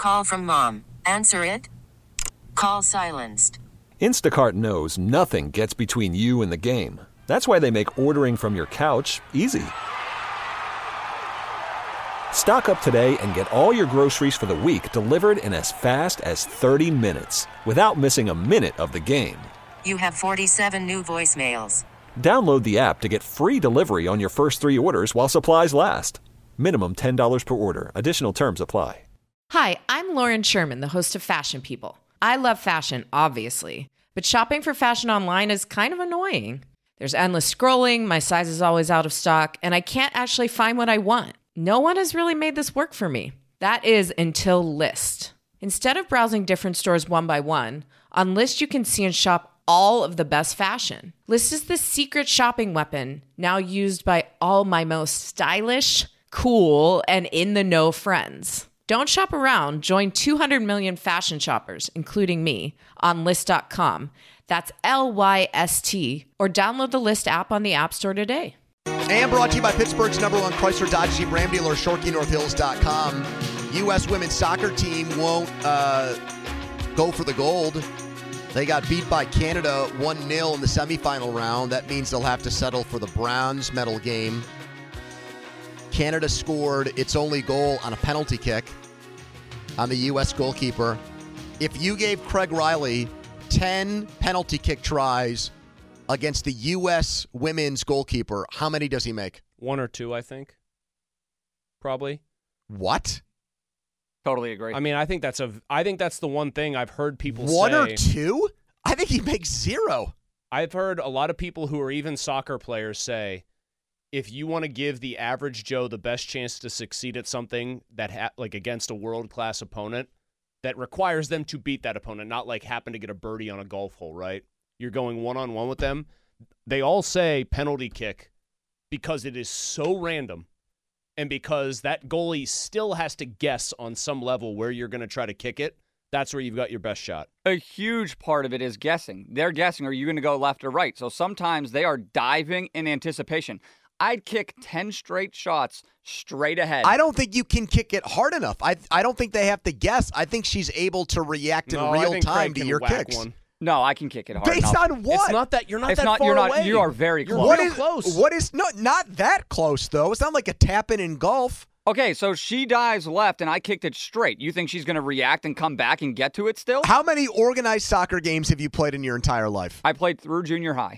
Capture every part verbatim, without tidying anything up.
Call from mom. Answer it. Call silenced. Instacart knows nothing gets between you and the game. That's why they make ordering from your couch easy. Stock up today and get all your groceries for the week delivered in as fast as thirty minutes without missing a minute of the game. You have forty-seven new voicemails. Download the app to get free delivery on your first three orders while supplies last. Minimum ten dollars per order. Additional terms apply. Hi, I'm Lauren Sherman, the host of Fashion People. I love fashion, obviously, but shopping for fashion online is kind of annoying. There's endless scrolling, my size is always out of stock, and I can't actually find what I want. No one has really made this work for me. That is until Lyst. Instead of browsing different stores one by one, on Lyst you can see and shop all of the best fashion. Lyst is the secret shopping weapon now used by all my most stylish, cool, and in-the-know friends. Don't shop around. Join two hundred million fashion shoppers, including me, on Lyst dot com. That's L Y S T. Or download the Lyst app on the App Store today. And brought to you by Pittsburgh's number one Chrysler Dodge Jeep Ram dealer, Shorkey North Hills dot com. U S women's soccer team won't uh, go for the gold. They got beat by Canada one nil in the semifinal round. That means they'll have to settle for the bronze medal game. Canada scored its only goal on a penalty kick on the U S goalkeeper. If you gave Craig Riley ten penalty kick tries against the U S women's goalkeeper, how many does he make? One or two, I think. Probably. What? Totally agree. I mean, I think that's a. I think that's the one thing I've heard people One say. One or two? I think he makes zero. I've heard a lot of people who are even soccer players say, if you want to give the average Joe the best chance to succeed at something that ha- like against a world-class opponent that requires them to beat that opponent, not like happen to get a birdie on a golf hole, right? You're going one-on-one with them. They all say penalty kick because it is so random and because that goalie still has to guess on some level where you're going to try to kick it. That's where you've got your best shot. A huge part of it is guessing. They're guessing, are you going to go left or right? So sometimes they are diving in anticipation. I'd kick ten straight shots straight ahead. I don't think you can kick it hard enough. I I don't think they have to guess. I think she's able to react in no, real time to your kicks. One. No, I can kick it hard Based enough. on what? It's not that you're not it's that not, far you're not, away. You are very You're close. What real is, close. What is not not that close though? It's not like a tap in in golf. Okay, so she dives left and I kicked it straight. You think she's going to react and come back and get to it still? How many organized soccer games have you played in your entire life? I played through junior high.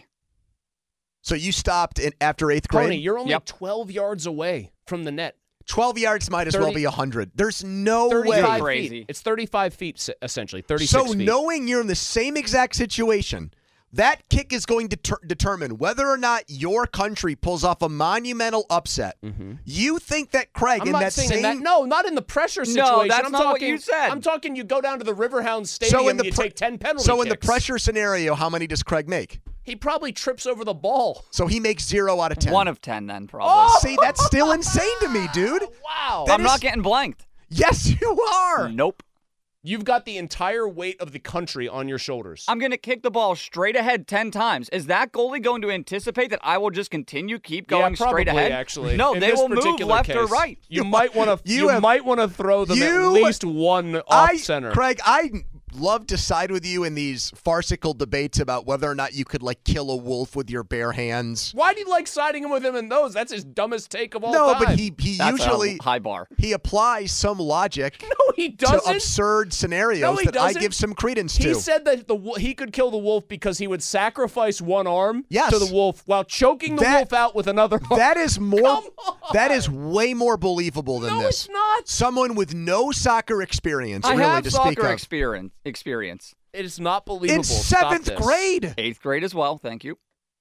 So you stopped in, after eighth grade? Tony, you're only Yep. twelve yards away from the net. twelve yards might as thirty well be one hundred. There's no thirty-five way. Crazy. feet. It's thirty-five feet, s- essentially. thirty-six So feet. knowing you're in the same exact situation, that kick is going to ter- determine whether or not your country pulls off a monumental upset. Mm-hmm. You think that Craig I'm in not that saying same... in that. No, not in the pressure situation. No, that's I'm not what talking, you said. I'm talking you go down to the Riverhounds Stadium So in the and you pre- take ten penalty So in the kicks. pressure scenario, how many does Craig make? He probably trips over the ball. So he makes zero out of ten. One of ten then, probably. Oh! See, that's still insane to me, dude. Wow. that I'm is- not getting blanked. Yes, you are. Nope. You've got the entire weight of the country on your shoulders. I'm going to kick the ball straight ahead ten times. Is that goalie going to anticipate that I will just continue, keep going yeah, probably, straight ahead? Actually, No, In they this will move particular left or case, right. You might want to. You You, have- might want to throw them you- at least one off I, center. Craig, I love to side with you in these farcical debates about whether or not you could like kill a wolf with your bare hands. Why do you like siding him with him in those? That's his dumbest take of all No, time. but he he That's usually a high bar. he applies some logic no, he to doesn't. absurd scenarios No, he that I doesn't. give some credence He to. said that the wo- he could kill the wolf because he would sacrifice one arm Yes. to the wolf while choking the That- wolf out with another arm. That is more. Come on. That is way more believable than no, this. it's not. Someone with no soccer experience, I really, have to speak soccer of. experience. experience. It is not believable. In Stop seventh this. grade. Eighth grade as well, thank you.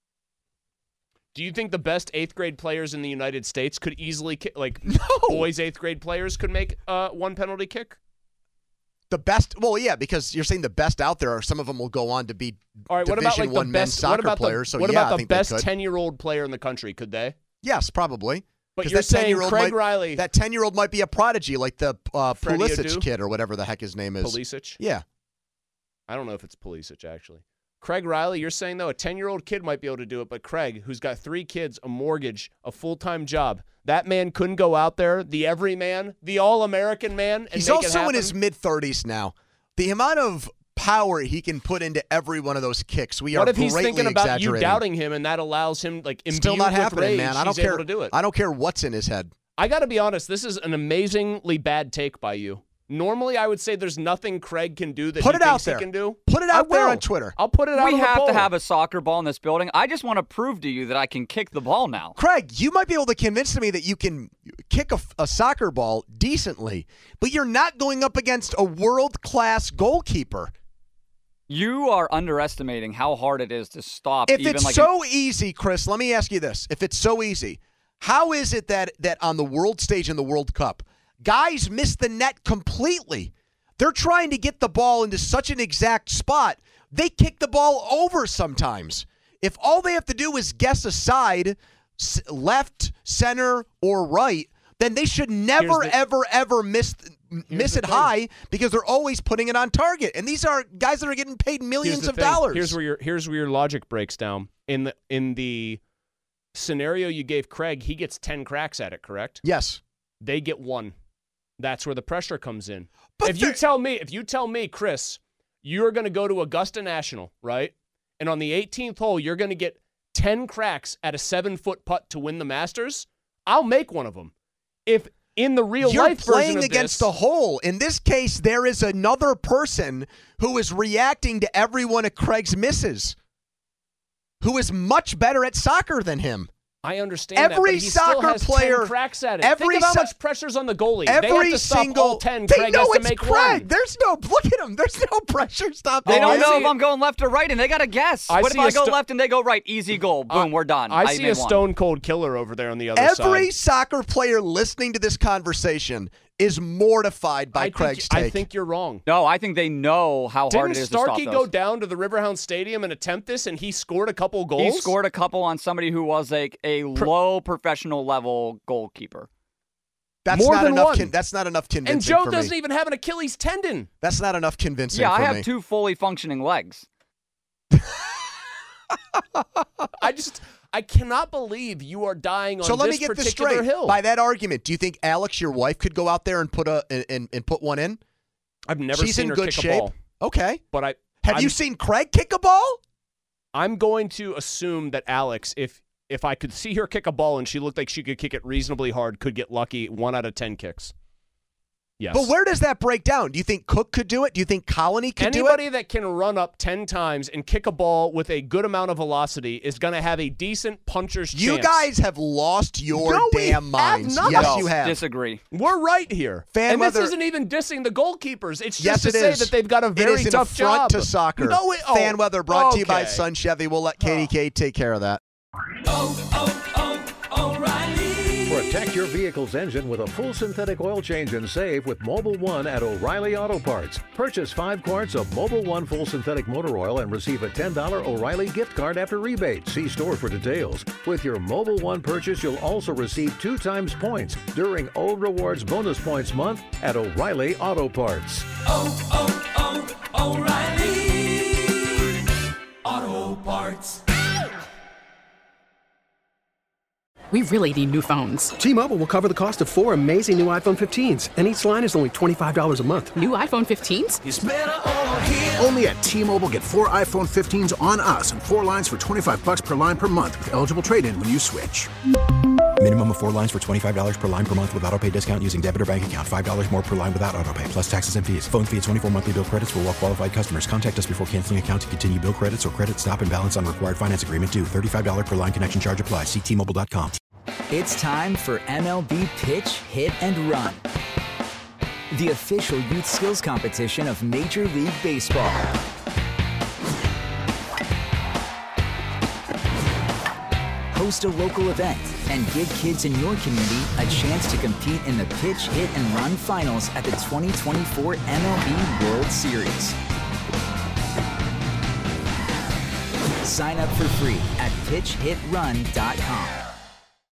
Do you think the best eighth grade players in the United States could easily ki- like No. boys eighth grade players could make uh, one penalty kick? The best, well, yeah, because you're saying the best out there, or some of them will go on to be All right, what Division about like One the men's best? soccer What about players. the, So what yeah, about I the think they best could. ten-year-old player in the country? Could they? Yes, probably. But 'Cause you're that saying ten-year-old Craig might, Riley, that ten-year-old might be a prodigy, like the uh, Freddie Pulisic Adu? kid or whatever the heck his name is. Pulisic. Yeah. I don't know if it's Pulisic actually. Craig Riley, you're saying, though, a ten-year-old kid might be able to do it, but Craig, who's got three kids, a mortgage, a full-time job, that man couldn't go out there, the everyman, the all-American man, and He's make it also happen? in his mid-thirties now. The amount of power he can put into every one of those kicks, we What are if he's greatly thinking about you exaggerating. doubting him, and that allows him, like, imbued Still not with happening, rage, man. I don't he's care. able to do it. I don't care what's in his head. I got to be honest, this is an amazingly bad take by you. Normally, I would say there's nothing Craig can do that Put he it out thinks there. he can do. Put it I out there will. on Twitter. I'll put it out We on the have poll. to have a soccer ball in this building. I just want to prove to you that I can kick the ball now. Craig, you might be able to convince me that you can kick a, a soccer ball decently, but you're not going up against a world-class goalkeeper. You are underestimating how hard it is to stop. If even it's like so easy, Chris, let me ask you this. If it's so easy, how is it that, that on the world stage in the World Cup, guys miss the net completely? They're trying to get the ball into such an exact spot, they kick the ball over sometimes. If all they have to do is guess a side, left, center, or right, then they should never, the, ever, ever miss miss it high because they're always putting it on target. And these are guys that are getting paid millions of thing. dollars. Here's where your here's where your logic breaks down. In the in the scenario you gave Craig, he gets ten cracks at it, correct? Yes. They get one. That's where the pressure comes in. But if you tell me, if you tell me, Chris, you're going to go to Augusta National, right? And on the eighteenth hole, you're going to get ten cracks at a seven-foot putt to win the Masters, I'll make one of them. If in the real You're life version playing of against this, the hole. In this case, there is another person who is reacting to every one of Craig's misses, who is much better at soccer than him. I understand every that, but he soccer still has player, ten cracks at it. Every Think of how so- much pressure's on the goalie. Every they have to stop single, all ten. They Craig know has to it's make Craig. one. There's no look at him. There's no pressure stopping. They Oh, don't I know see if it. I'm going left or right, and they got to guess. I what see if I a go sto- left and they go right? Easy goal. Boom, Uh, we're done. I, see made a one. stone cold killer over there on the other Every side. soccer player listening to this conversation is mortified by I Craig's think, take. I think you're wrong. No, I think they know how hard Didn't it is to stop Starkey those. go down to the Riverhound Stadium and attempt this, and he scored a couple goals? He scored a couple on somebody who was like a low professional level goalkeeper. That's more not than enough. one. Con- that's not enough convincing And Joe for doesn't me. even have an Achilles tendon. That's not enough convincing Yeah, for I have me. two fully functioning legs. I just, I cannot believe you are dying on So let this me get this particular straight. hill. By that argument, do you think Alex, your wife, could go out there and put a and, and, and put one in? I've never She's seen in her good kick shape. a ball, Okay. but I Have I'm, you seen Craig kick a ball? I'm going to assume that Alex, if if I could see her kick a ball and she looked like she could kick it reasonably hard, could get lucky one out of ten kicks. Yes. But where does that break down? Do you think Cook could do it? Do you think Colony could Anybody do it? that can run up ten times and kick a ball with a good amount of velocity is going to have a decent puncher's You chance. guys have lost your No, we damn have minds. not. Yes, No, you have. Disagree. We're right here. Fan and weather- this isn't even dissing the goalkeepers. It's just Yes, to it say is. that they've got a very it is an tough affront job. to soccer. No, it, oh, Fan weather brought to you by okay. Sun Chevy. We'll let Katie K take care of that. Protect your vehicle's engine with a full synthetic oil change and save with Mobile One at O'Reilly Auto Parts. Purchase five quarts of Mobile One full synthetic motor oil and receive a ten dollars O'Reilly gift card after rebate. See store for details. With your Mobile One purchase, you'll also receive two times points during O Rewards Bonus Points Month at O'Reilly Auto Parts. Oh, oh, oh, O'Reilly Auto Parts. We really need new phones. T-Mobile will cover the cost of four amazing new iPhone fifteens, and each line is only twenty-five dollars a month. New iPhone fifteens? It's better over here. Only at T-Mobile, get four iPhone fifteens on us and four lines for twenty-five bucks per line per month with eligible trade-in when you switch. Minimum of four lines for twenty-five dollars per line per month with autopay discount using debit or bank account. five dollars more per line without autopay, plus taxes and fees. Phone fee at twenty-four monthly bill credits for well-qualified customers. Contact us before canceling account to continue bill credits or credit stop and balance on required finance agreement due. thirty-five dollars per line connection charge applies. See T Mobile dot com. It's time for M L B Pitch, Hit, and Run, the official youth skills competition of Major League Baseball. Host a local event and give kids in your community a chance to compete in the Pitch, Hit, and Run finals at the twenty twenty-four M L B World Series. Sign up for free at pitch hit run dot com.